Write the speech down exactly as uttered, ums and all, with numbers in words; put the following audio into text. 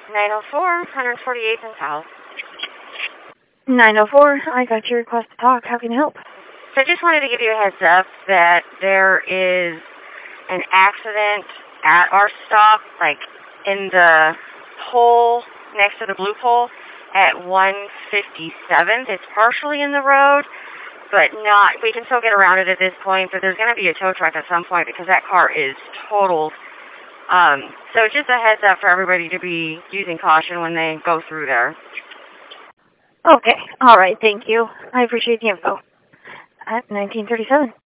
nine oh four, one forty-eighth and South. nine oh four, I got your request to talk. How can I help? So I just wanted to give you a heads up that there is an accident at our stop, like in the pole next to the blue pole at one fifty-seventh. It's partially in the road, but not, we can still get around it at this point, but there's going to be a tow truck at some point because that car is totaled. Um, so just a heads up for everybody to be using caution when they go through there. Okay, all right, thank you. I appreciate the info. At nineteen thirty-seven.